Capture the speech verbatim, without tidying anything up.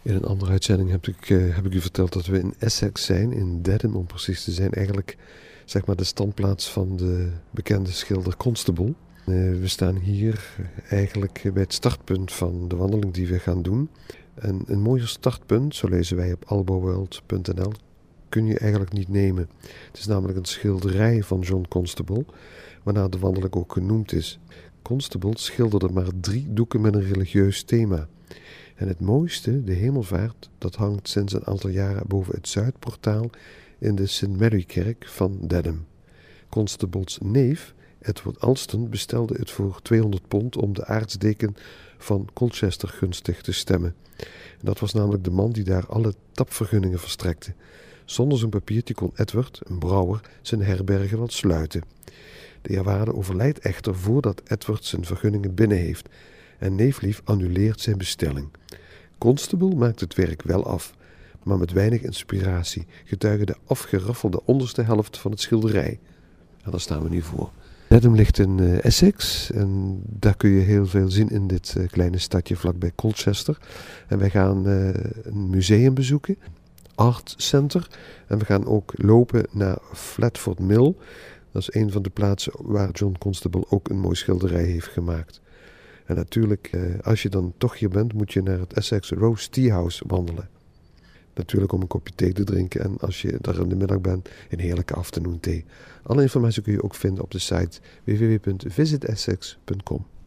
In een andere uitzending heb ik, uh, heb ik u verteld dat we in Essex zijn, in Dedham om precies te zijn. Eigenlijk zeg maar de standplaats van de bekende schilder Constable. Uh, we staan hier eigenlijk bij het startpunt van de wandeling die we gaan doen. En een mooier startpunt, zo lezen wij op alboworld punt n l, kun je eigenlijk niet nemen. Het is namelijk een schilderij van John Constable, waarna de wandeling ook genoemd is. Constable schilderde maar drie doeken met een religieus thema. En het mooiste, de hemelvaart, dat hangt sinds een aantal jaren boven het Zuidportaal in de Saint Mary-kerk van Dedham. Constable's neef, Edward Alston, bestelde het voor tweehonderd pond om de aartsdeken van Colchester gunstig te stemmen. En dat was namelijk de man die daar alle tapvergunningen verstrekte. Zonder zijn papiertje kon Edward, een brouwer, zijn herbergen wel sluiten. De eerwaarde overlijdt echter voordat Edward zijn vergunningen binnen heeft en neeflief annuleert zijn bestelling. Constable maakt het werk wel af, maar met weinig inspiratie, getuige de afgeraffelde onderste helft van het schilderij. En daar staan we nu voor. Dedham ligt in uh, Essex en daar kun je heel veel zien in dit uh, kleine stadje vlakbij Colchester. En wij gaan uh, een museum bezoeken, Art Center, en we gaan ook lopen naar Flatford Mill. Dat is een van de plaatsen waar John Constable ook een mooi schilderij heeft gemaakt. En natuurlijk, uh, als je dan toch hier bent, moet je naar het Essex Rose Tea House wandelen. Natuurlijk om een kopje thee te drinken en als je daar in de middag bent, een heerlijke afternoon thee. Alle informatie kun je ook vinden op de site w w w punt visit essex punt com.